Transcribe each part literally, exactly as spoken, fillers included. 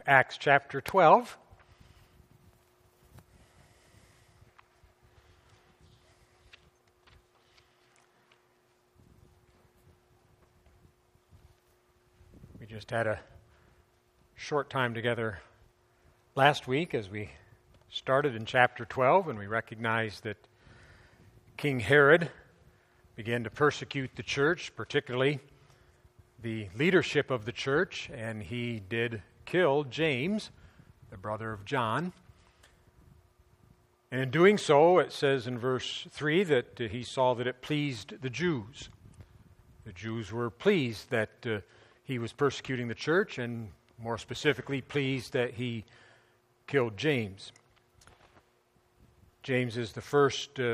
Acts chapter twelve. We just had a short time together last week as we started in chapter twelve, and we recognized that King Herod began to persecute the church, particularly the leadership of the church, and he did kill James, the brother of John. And in doing so, it says in verse three that uh, he saw that it pleased the Jews. The Jews were pleased that uh, he was persecuting the church, and more specifically pleased that he killed James. James is the first uh,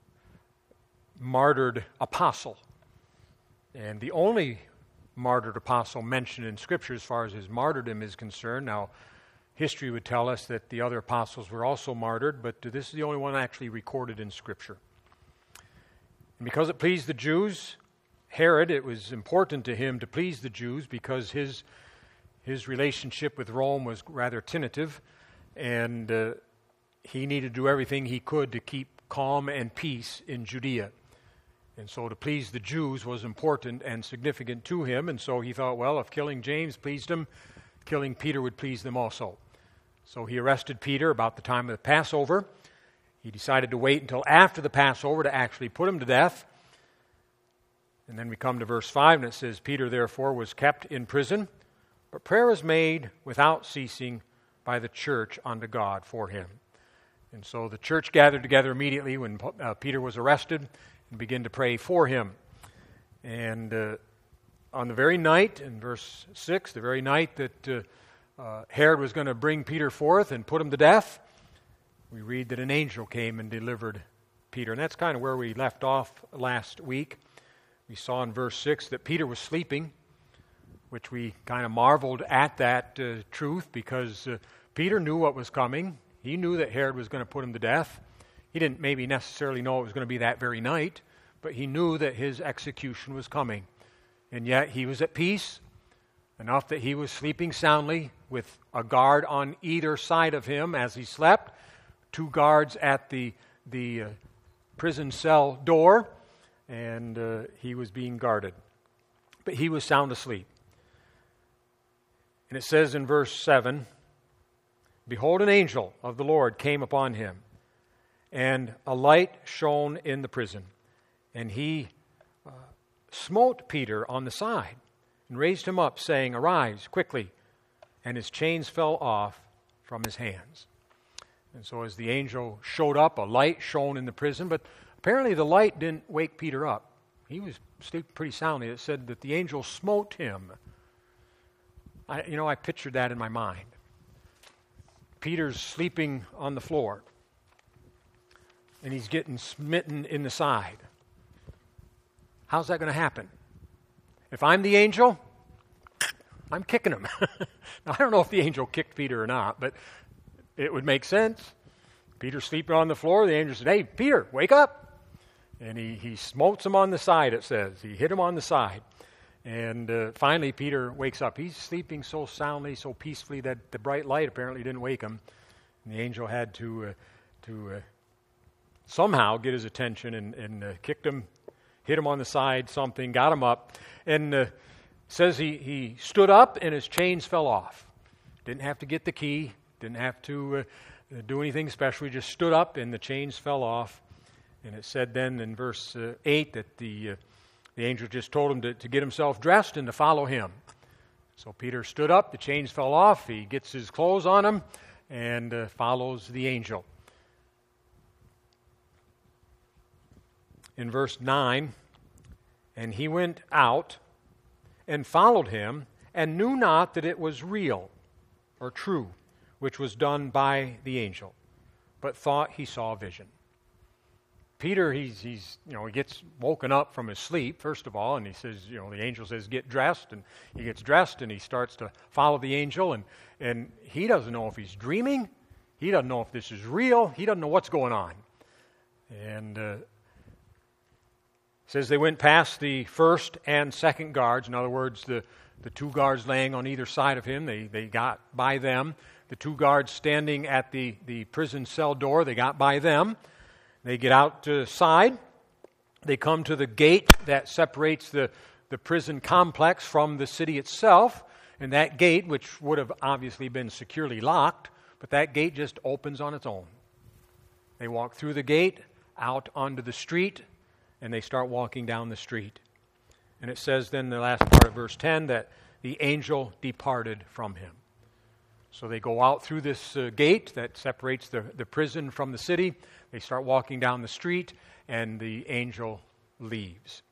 martyred apostle, and the only martyred apostle mentioned in Scripture as far as his martyrdom is concerned. Now, history would tell us that the other apostles were also martyred, but this is the only one actually recorded in Scripture. And because it pleased the Jews, Herod, it was important to him to please the Jews because his his relationship with Rome was rather tentative, and uh, he needed to do everything he could to keep calm and peace in Judea. And so to please the Jews was important and significant to him, and so he thought, well, if killing James pleased him, killing Peter would please them also. So he arrested Peter about the time of the Passover. He decided to wait until after the Passover to actually put him to death. And then we come to verse five, and it says, Peter therefore was kept in prison, but prayer was made without ceasing by the church unto God for him. And so the church gathered together immediately when uh, Peter was arrested and began to pray for him. And uh, on the very night, in verse six, the very night that uh, uh, Herod was going to bring Peter forth and put him to death, we read that an angel came and delivered Peter. And that's kind of where we left off last week. We saw in verse six that Peter was sleeping, which we kind of marveled at that uh, truth because uh, Peter knew what was coming. He knew that Herod was going to put him to death. He didn't maybe necessarily know it was going to be that very night, but he knew that his execution was coming. And yet he was at peace, enough that he was sleeping soundly with a guard on either side of him as he slept, two guards at the, the uh, prison cell door, and uh, he was being guarded. But he was sound asleep. And it says in verse seven, Behold, an angel of the Lord came upon him, and a light shone in the prison. And he uh, smote Peter on the side and raised him up, saying, Arise quickly. And his chains fell off from his hands. And so as the angel showed up, a light shone in the prison, but apparently the light didn't wake Peter up. He was sleeping pretty soundly. It said that the angel smote him. I, you know, I pictured that in my mind. Peter's sleeping on the floor, and he's getting smitten in the side. How's that going to happen? If I'm the angel, I'm kicking him. Now, I don't know if the angel kicked Peter or not, but it would make sense. Peter's sleeping on the floor. The angel said, Hey, Peter, wake up. And he, he smotes him on the side, it says. He hit him on the side. And uh, finally, Peter wakes up. He's sleeping so soundly, so peacefully that the bright light apparently didn't wake him. And the angel had to uh, to uh, somehow get his attention and, and uh, kicked him, hit him on the side, something, got him up. And uh, says he, he stood up and his chains fell off. Didn't have to get the key, didn't have to uh, do anything special. He just stood up and the chains fell off. And it said then in verse uh, eight that the... Uh, The angel just told him to, to get himself dressed and to follow him. So Peter stood up, the chains fell off, he gets his clothes on him, and uh, follows the angel. In verse nine, and he went out and followed him, and knew not that it was real or true, which was done by the angel, but thought he saw a vision. Peter, he's, he's, you know, he gets woken up from his sleep, first of all, and he says, you know, the angel says, get dressed, and he gets dressed, and he starts to follow the angel, and, and he doesn't know if he's dreaming, he doesn't know if this is real, he doesn't know what's going on. And uh, it says they went past the first and second guards, in other words, the, the two guards laying on either side of him, they, they got by them. The two guards standing at the, the prison cell door, they got by them. They get outside. They come to the gate that separates the, the prison complex from the city itself. And that gate, which would have obviously been securely locked, but that gate just opens on its own. They walk through the gate, out onto the street, and they start walking down the street. And it says then in the last part of verse ten that the angel departed from him. So they go out through this uh, gate that separates the, the prison from the city. They start walking down the street, and the angel leaves.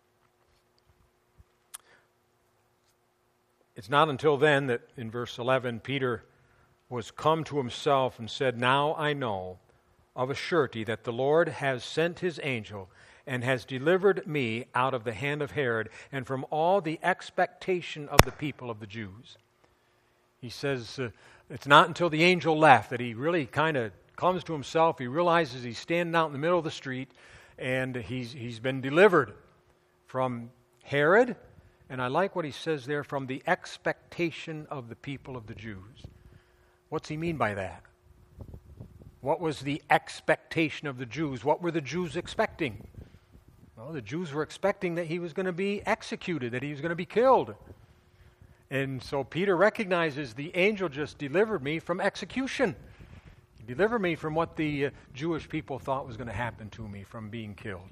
It's not until then that in verse eleven, Peter was come to himself and said, "Now I know of a surety that the Lord has sent his angel and has delivered me out of the hand of Herod and from all the expectation of the people of the Jews." He says uh, it's not until the angel left that he really kind of comes to himself. He realizes he's standing out in the middle of the street, and he's he's been delivered from Herod. And I like what he says there, from the expectation of the people of the Jews. What's he mean by that? What was the expectation of the Jews? What were the Jews expecting? Well, the Jews were expecting that he was going to be executed, that he was going to be killed. And so Peter recognizes the angel just delivered me from execution. He delivered me from what the uh, Jewish people thought was going to happen to me, from being killed.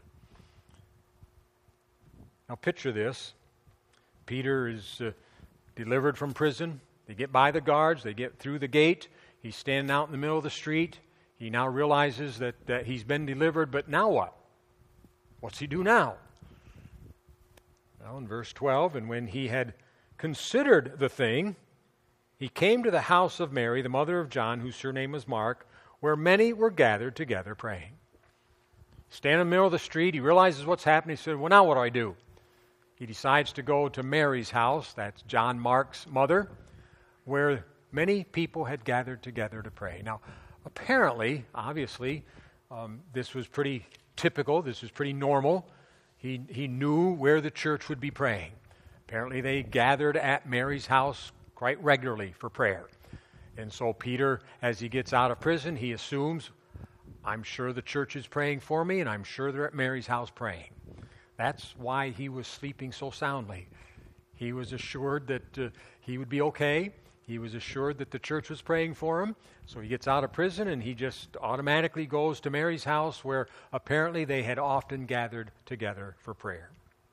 Now picture this. Peter is uh, delivered from prison. They get by the guards. They get through the gate. He's standing out in the middle of the street. He now realizes that, that he's been delivered, but now what? What's he do now? Well, in verse twelve, and when he had considered the thing, he came to the house of Mary, the mother of John, whose surname was Mark, where many were gathered together praying. Standing in the middle of the street, he realizes what's happening. He said, well, now what do I do? He decides to go to Mary's house, that's John Mark's mother, where many people had gathered together to pray. Now, apparently, obviously, um, this was pretty typical. This was pretty normal. He, he knew where the church would be praying. Apparently, they gathered at Mary's house quite regularly for prayer. And so Peter, as he gets out of prison, he assumes, I'm sure the church is praying for me, and I'm sure they're at Mary's house praying. That's why he was sleeping so soundly. He was assured that uh, he would be okay. He was assured that the church was praying for him. So he gets out of prison and he just automatically goes to Mary's house, where apparently they had often gathered together for prayer.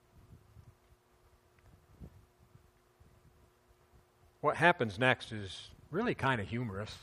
What happens next is really kind of humorous.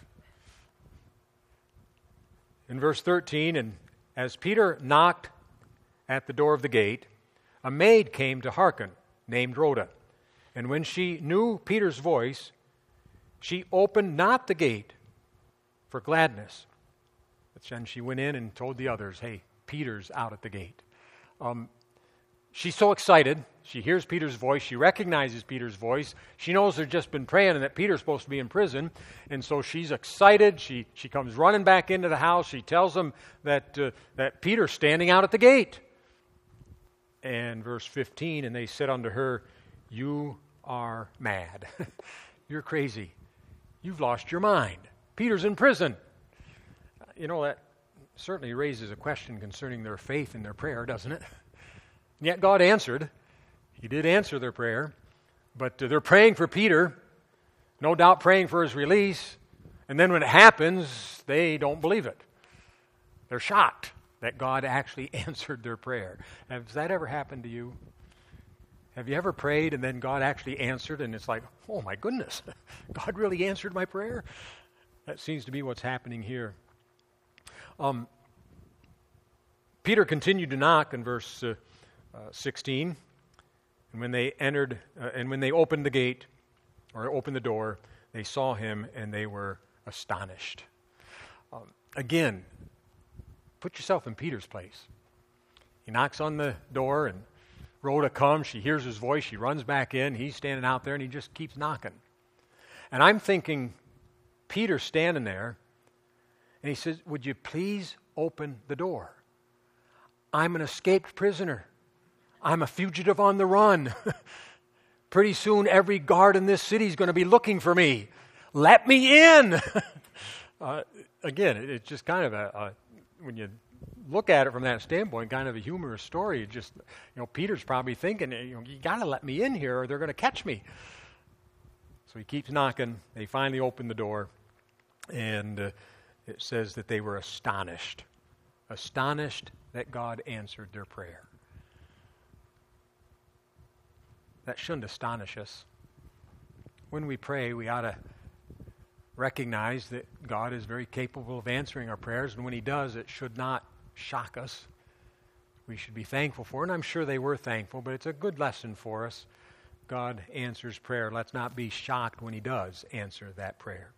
In verse thirteen, and as Peter knocked at the door of the gate, a maid came to hearken, named Rhoda. And when she knew Peter's voice, she opened not the gate for gladness. But then she went in and told the others, hey, Peter's out at the gate. Um, she's so excited. She hears Peter's voice. She recognizes Peter's voice. She knows they've just been praying and that Peter's supposed to be in prison. And so she's excited. She she comes running back into the house. She tells them that, uh, that Peter's standing out at the gate. And verse fifteen, and they said unto her, you are mad. You're crazy. You've lost your mind. Peter's in prison. You know, that certainly raises a question concerning their faith and their prayer, doesn't it? And yet God answered. He did answer their prayer. But uh, they're praying for Peter, no doubt praying for his release. And then when it happens, they don't believe it. They're shocked that God actually answered their prayer. Has that ever happened to you? Have you ever prayed and then God actually answered and it's like, oh my goodness, God really answered my prayer? That seems to be what's happening here. Um, Peter continued to knock in verse uh, uh, sixteen. And when they entered, uh, and when they opened the gate, or opened the door, they saw him and they were astonished. Um, again, put yourself in Peter's place. He knocks on the door and Rhoda comes. She hears his voice. She runs back in. He's standing out there and he just keeps knocking. And I'm thinking, Peter's standing there and he says, would you please open the door? I'm an escaped prisoner. I'm a fugitive on the run. Pretty soon every guard in this city is going to be looking for me. Let me in. uh, again, it, it's just kind of a, a, when you look at it from that standpoint, kind of a humorous story. It just, you know, Peter's probably thinking, you know, you got to let me in here or they're going to catch me. So he keeps knocking. They finally open the door, and uh, it says that they were astonished. Astonished that God answered their prayer. That shouldn't astonish us. When we pray, we ought to recognize that God is very capable of answering our prayers, and when He does, it should not shock us. We should be thankful for it, and I'm sure they were thankful, but it's a good lesson for us. God answers prayer. Let's not be shocked when He does answer that prayer.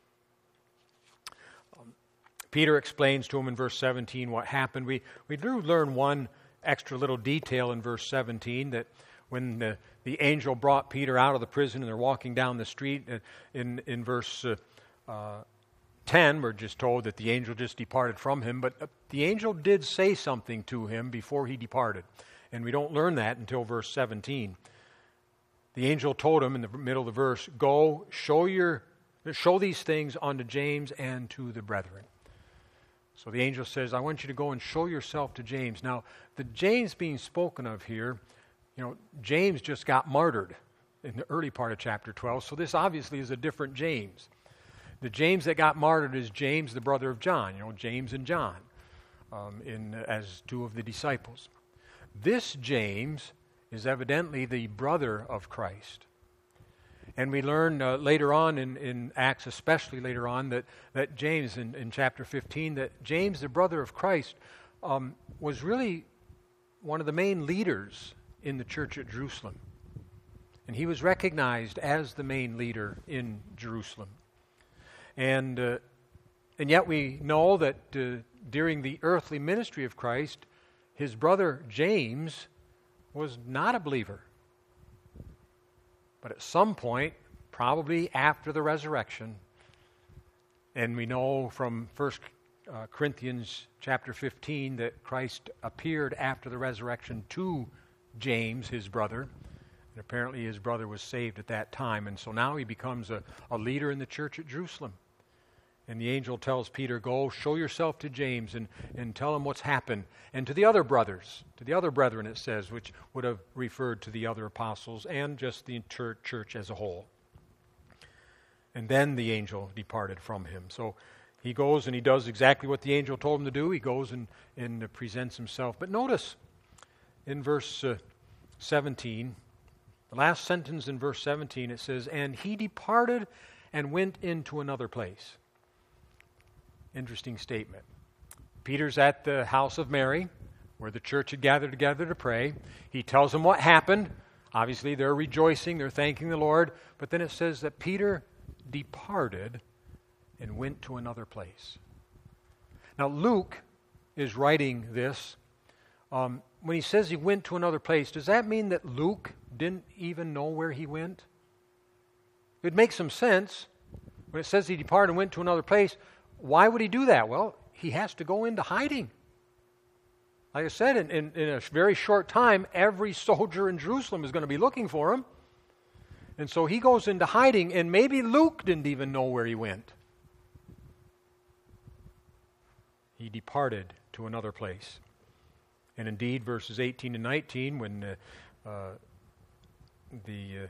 Um, Peter explains to him in verse seventeen what happened. We, we do learn one extra little detail in verse seventeen, that when the, the angel brought Peter out of the prison and they're walking down the street, uh, in, in verse uh, uh, ten, we're just told that the angel just departed from him, but uh, the angel did say something to him before he departed, and we don't learn that until verse seventeen. The angel told him in the middle of the verse, "Go, show your, show these things unto James and to the brethren." So the angel says, I want you to go and show yourself to James. Now, the James being spoken of here, you know, James just got martyred in the early part of chapter twelve, so this obviously is a different James. The James that got martyred is James, the brother of John, you know, James and John, um, in as two of the disciples. This James is evidently the brother of Christ. And we learn uh, later on in, in Acts, especially later on, that, that James, in, in chapter fifteen, that James, the brother of Christ, um, was really one of the main leaders in the church at Jerusalem. And he was recognized as the main leader in Jerusalem. And, uh, and yet we know that uh, during the earthly ministry of Christ, his brother James was not a believer. But at some point, probably after the resurrection, and we know from First uh, Corinthians chapter fifteen that Christ appeared after the resurrection to James, his brother, and apparently his brother was saved at that time, and so now he becomes a, a leader in the church at Jerusalem. And the angel tells Peter, go, show yourself to James and, and tell him what's happened. And to the other brothers, to the other brethren, it says, which would have referred to the other apostles and just the church as a whole. And then the angel departed from him. So he goes and he does exactly what the angel told him to do. He goes and, and presents himself. But notice in verse uh, seventeen, the last sentence in verse seventeen, it says, and he departed and went into another place. Interesting statement. Peter's at the house of Mary, where the church had gathered together to pray. He tells them what happened. Obviously, they're rejoicing, they're thanking the Lord. But then it says that Peter departed and went to another place. Now, Luke is writing this. Um, when he says he went to another place, does that mean that Luke didn't even know where he went? It makes some sense. When it says he departed and went to another place, why would he do that? Well, he has to go into hiding. Like I said, in, in, in a very short time, every soldier in Jerusalem is going to be looking for him. And so he goes into hiding, and maybe Luke didn't even know where he went. He departed to another place. And indeed, verses eighteen and nineteen, when uh, uh, the... Uh,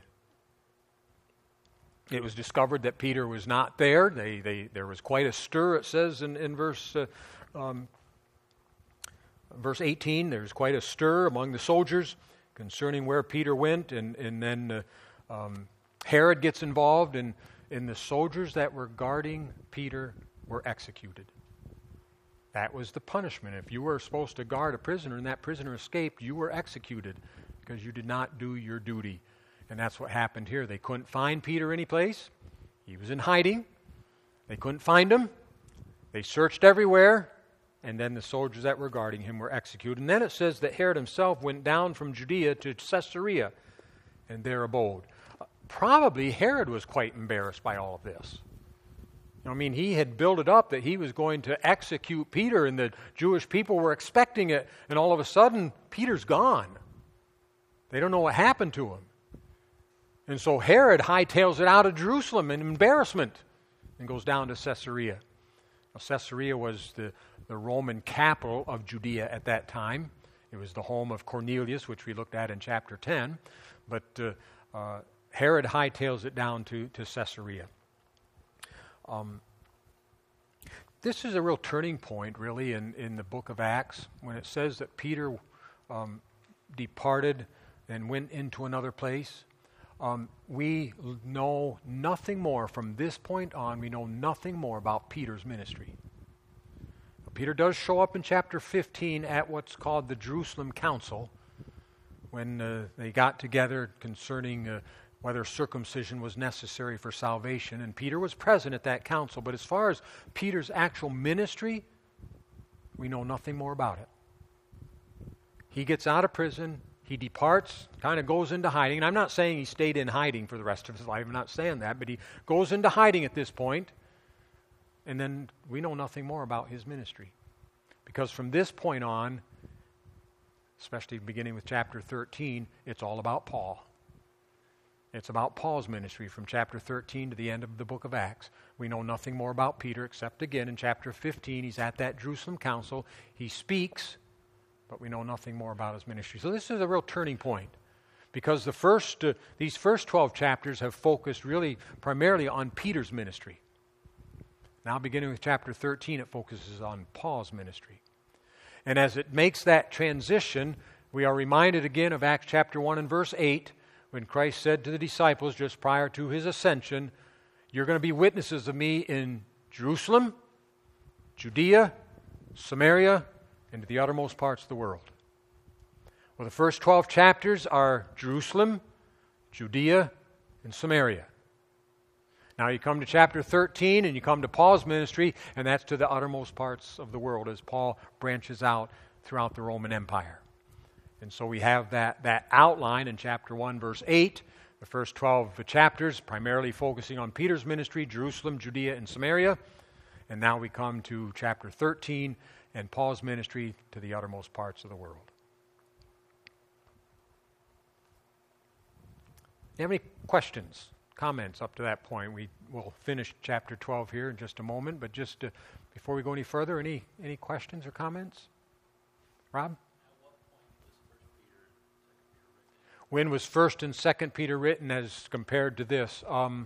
It was discovered that Peter was not there. They, they, there was quite a stir, it says in, in verse, uh, um, verse eighteen. There's quite a stir among the soldiers concerning where Peter went. And, and then uh, um, Herod gets involved, and, and the soldiers that were guarding Peter were executed. That was the punishment. If you were supposed to guard a prisoner and that prisoner escaped, you were executed because you did not do your duty. And that's what happened here. They couldn't find Peter anyplace. He was in hiding. They couldn't find him. They searched everywhere. And then the soldiers that were guarding him were executed. And then it says that Herod himself went down from Judea to Caesarea and there abode. Uh, probably Herod was quite embarrassed by all of this. I mean, he had built it up that he was going to execute Peter, and the Jewish people were expecting it. And all of a sudden, Peter's gone. They don't know what happened to him. And so Herod hightails it out of Jerusalem in embarrassment and goes down to Caesarea. Now, Caesarea was the, the Roman capital of Judea at that time. It was the home of Cornelius, which we looked at in chapter ten. But uh, uh, Herod hightails it down to, to Caesarea. Um, this is a real turning point, really, in, in the book of Acts, when it says that Peter um, departed and went into another place. Um, we know nothing more from this point on. We know nothing more about Peter's ministry. Peter does show up in chapter fifteen at what's called the Jerusalem Council, when uh, they got together concerning uh, whether circumcision was necessary for salvation. And Peter was present at that council. But as far as Peter's actual ministry, we know nothing more about it. He gets out of prison. He departs, kind of goes into hiding. And I'm not saying he stayed in hiding for the rest of his life. I'm not saying that. But he goes into hiding at this point. And then we know nothing more about his ministry. Because from this point on, especially beginning with chapter thirteen, it's all about Paul. It's about Paul's ministry from chapter thirteen to the end of the book of Acts. We know nothing more about Peter except, again, in chapter fifteen, he's at that Jerusalem council. He speaks, but we know nothing more about his ministry. So this is a real turning point, because the first, uh, these first twelve chapters have focused really primarily on Peter's ministry. Now, beginning with chapter thirteen, it focuses on Paul's ministry. And as it makes that transition, we are reminded again of Acts chapter one and verse eight, when Christ said to the disciples just prior to his ascension, "You're going to be witnesses of me in Jerusalem, Judea, Samaria, and to the uttermost parts of the world." Well, the first twelve chapters are Jerusalem, Judea, and Samaria. Now you come to chapter thirteen and you come to Paul's ministry, and that's to the uttermost parts of the world as Paul branches out throughout the Roman Empire. And so we have that, that outline in chapter one, verse eight, the first twelve chapters primarily focusing on Peter's ministry, Jerusalem, Judea, and Samaria. And now we come to chapter thirteen and Paul's ministry to the uttermost parts of the world. Do you have any questions? Comments up to that point? We will finish chapter twelve here in just a moment, but just uh, before we go any further, any any questions or comments? Rob? When was First and Second Peter written as compared to this? Um,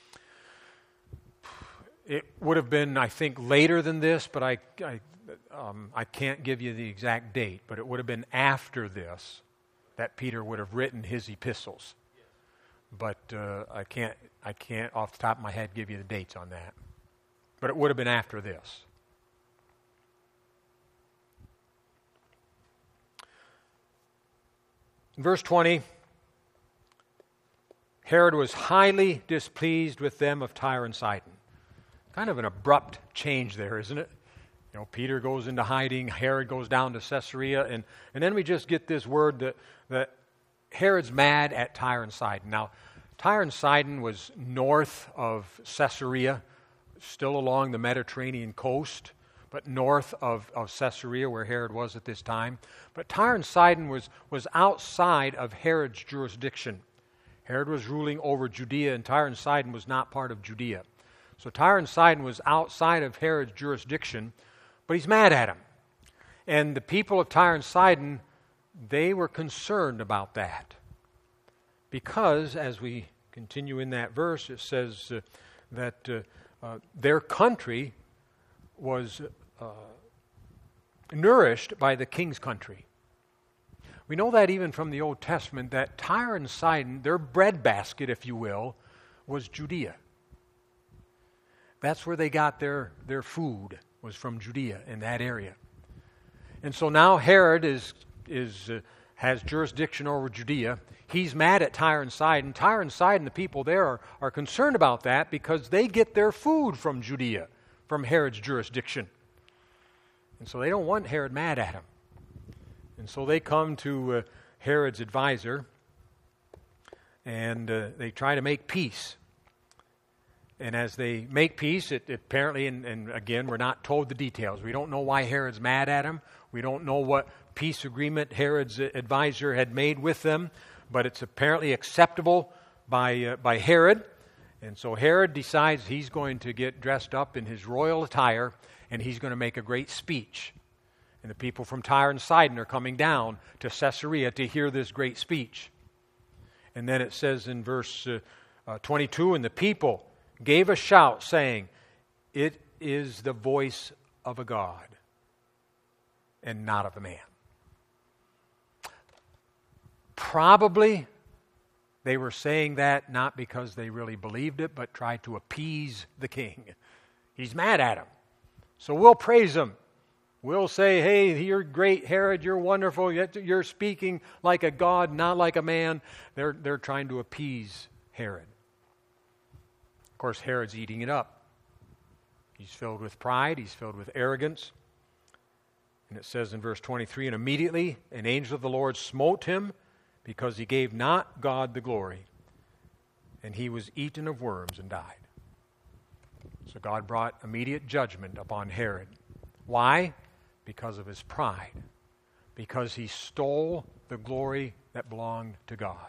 it would have been, I think, later than this, but I I, um, I can't give you the exact date. But it would have been after this that Peter would have written his epistles. But uh, I can't, I can't off the top of my head give you the dates on that. But it would have been after this. In verse twenty, Herod was highly displeased with them of Tyre and Sidon. Kind of an abrupt change there, isn't it? You know, Peter goes into hiding, Herod goes down to Caesarea, and, and then we just get this word that, that Herod's mad at Tyre and Sidon. Now, Tyre and Sidon was north of Caesarea, still along the Mediterranean coast, but north of, of Caesarea, where Herod was at this time. But Tyre and Sidon was, was outside of Herod's jurisdiction. Herod was ruling over Judea, and Tyre and Sidon was not part of Judea. So Tyre and Sidon was outside of Herod's jurisdiction, but he's mad at him. And the people of Tyre and Sidon, they were concerned about that. Because, as we continue in that verse, it says uh, that uh, uh, their country was uh, nourished by the king's country. We know that even from the Old Testament, that Tyre and Sidon, their breadbasket, if you will, was Judea. That's where they got their, their food, was from Judea, in that area. And so now Herod is, is uh, has jurisdiction over Judea. He's mad at Tyre and Sidon. Tyre and Sidon, the people there, are, are concerned about that because they get their food from Judea, from Herod's jurisdiction. And so they don't want Herod mad at him. And so they come to uh, Herod's advisor, and uh, they try to make peace. And as they make peace, it, it apparently, and, and again, we're not told the details. We don't know why Herod's mad at him. We don't know what peace agreement Herod's advisor had made with them, but it's apparently acceptable by, uh, by Herod. And so Herod decides he's going to get dressed up in his royal attire, and he's going to make a great speech. And the people from Tyre and Sidon are coming down to Caesarea to hear this great speech. And then it says in verse uh, uh, twenty-two, and the people gave a shout, saying, "It is the voice of a God, and not of a man." Probably they were saying that not because they really believed it, but tried to appease the king. He's mad at him. So we'll praise him. We'll say, "Hey, you're great, Herod, you're wonderful, you're speaking like a god, not like a man." They're, they're trying to appease Herod. Of course, Herod's eating it up. He's filled with pride, he's filled with arrogance. And it says in verse twenty-three, and immediately an angel of the Lord smote him, because he gave not God the glory, and he was eaten of worms and died. So God brought immediate judgment upon Herod. Why? Because of his pride. Because he stole the glory that belonged to God.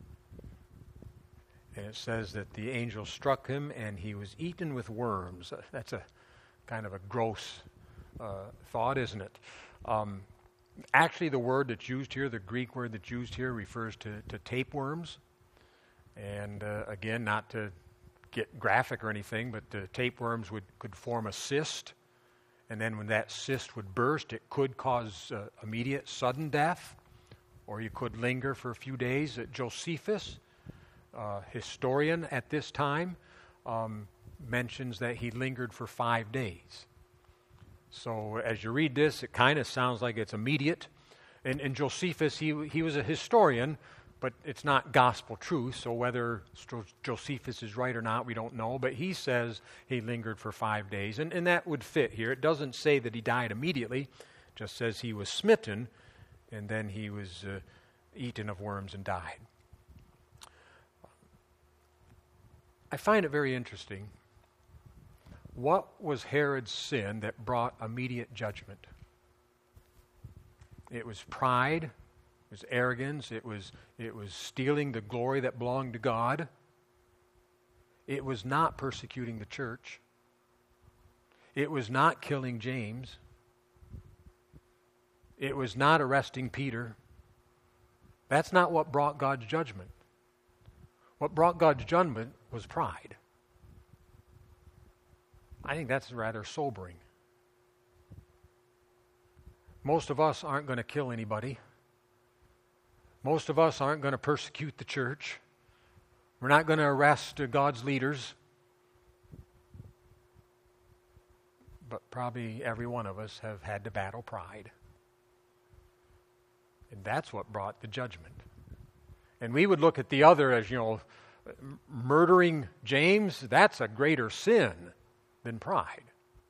And it says that the angel struck him and he was eaten with worms. That's a kind of a gross uh, thought, isn't it? Um, Actually, the word that's used here, the Greek word that's used here, refers to, to tapeworms. And uh, again, not to get graphic or anything, but the tapeworms would could form a cyst. And then when that cyst would burst, it could cause uh, immediate sudden death, or you could linger for a few days. Uh, Josephus, uh, historian at this time, um, mentions that he lingered for five days. So as you read this, it kind of sounds like it's immediate. And, and Josephus, he he was a historian, but it's not gospel truth. So whether Josephus is right or not, we don't know. But he says he lingered for five days. And, and that would fit here. It doesn't say that he died immediately. It just says he was smitten, and then he was uh, eaten of worms and died. I find it very interesting. What was Herod's sin that brought immediate judgment? It was pride, it was arrogance, it was, it was stealing the glory that belonged to God. It was not persecuting the church. It was not killing James. It was not arresting Peter. That's not what brought God's judgment. What brought God's judgment was pride. I think that's rather sobering. Most of us aren't going to kill anybody. Most of us aren't going to persecute the church. We're not going to arrest uh, God's leaders. But probably every one of us have had to battle pride. And that's what brought the judgment. And we would look at the other as, you know, murdering James, that's a greater sin than pride.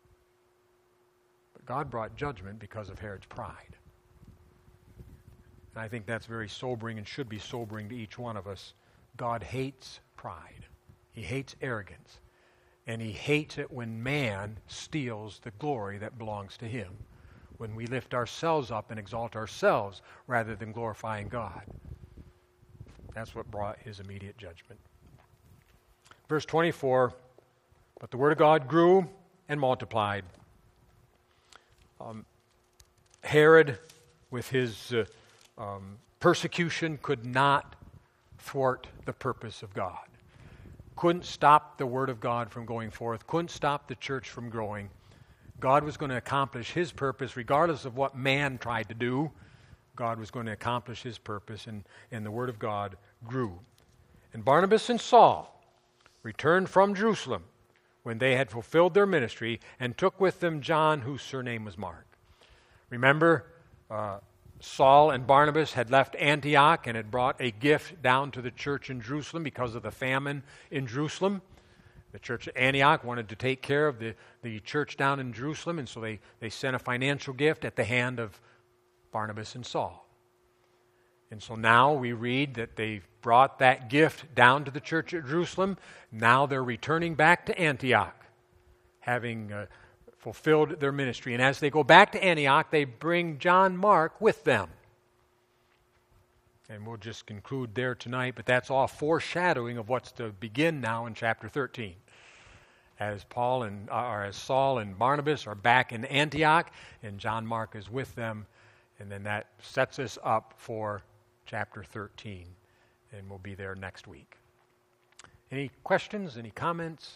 But God brought judgment because of Herod's pride. And I think that's very sobering and should be sobering to each one of us. God hates pride. He hates arrogance. And he hates it when man steals the glory that belongs to him. When we lift ourselves up and exalt ourselves rather than glorifying God. That's what brought his immediate judgment. Verse twenty-four, but the word of God grew and multiplied. Um, Herod, with his uh, um, persecution, could not thwart the purpose of God. Couldn't stop the word of God from going forth. Couldn't stop the church from growing. God was going to accomplish his purpose regardless of what man tried to do. God was going to accomplish his purpose, and, and the word of God grew. And Barnabas and Saul returned from Jerusalem when they had fulfilled their ministry, and took with them John, whose surname was Mark. Remember, uh, Saul and Barnabas had left Antioch and had brought a gift down to the church in Jerusalem because of the famine in Jerusalem. The church at Antioch wanted to take care of the, the church down in Jerusalem, and so they, they sent a financial gift at the hand of Barnabas and Saul. And so now we read that they brought that gift down to the church at Jerusalem. Now they're returning back to Antioch, having uh, fulfilled their ministry. And as they go back to Antioch, they bring John Mark with them. And we'll just conclude there tonight, but that's all foreshadowing of what's to begin now in chapter thirteen. As Paul and or as Saul and Barnabas are back in Antioch, and John Mark is with them, and then that sets us up for chapter thirteen, and we'll be there next week. Any questions? Any comments?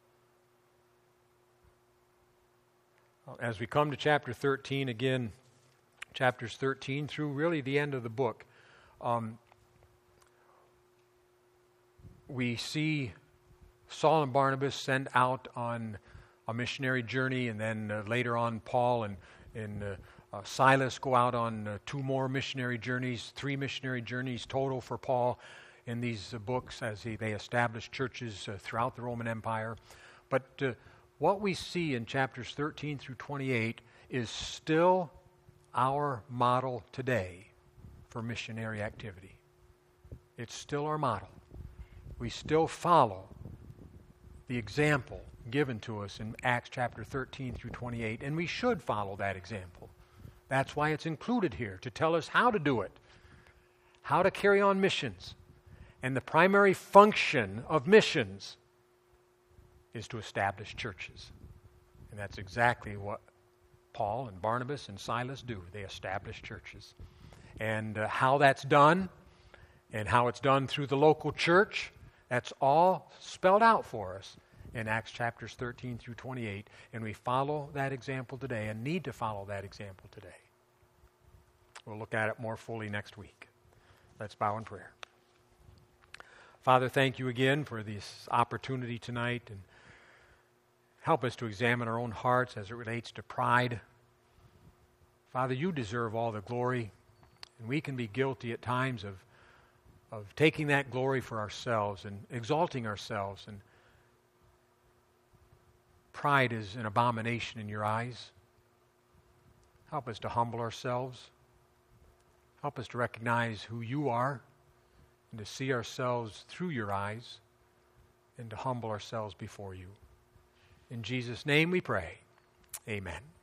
As we come to chapter thirteen again, chapters thirteen through really the end of the book, um, we see Saul and Barnabas send out on a missionary journey, and then uh, later on Paul and, and uh, uh, Silas go out on uh, two more missionary journeys, three missionary journeys total for Paul in these uh, books as he, they establish churches uh, throughout the Roman Empire. But uh, what we see in chapters thirteen through twenty-eight is still our model today for missionary activity. It's still our model. We still follow the example given to us in Acts chapter thirteen through twenty-eight, and we should follow that example. That's why it's included here, to tell us how to do it, how to carry on missions. And the primary function of missions is to establish churches. And that's exactly what Paul and Barnabas and Silas do. They establish churches. And uh, how that's done, and how it's done through the local church, that's all spelled out for us in Acts chapters thirteen through twenty-eight, and we follow that example today and need to follow that example today. We'll look at it more fully next week. Let's bow in prayer. Father, thank you again for this opportunity tonight, and help us to examine our own hearts as it relates to pride. Father, you deserve all the glory, and we can be guilty at times of of taking that glory for ourselves and exalting ourselves. And pride is an abomination in your eyes. Help us to humble ourselves. Help us to recognize who you are and to see ourselves through your eyes and to humble ourselves before you. In Jesus' name we pray. Amen.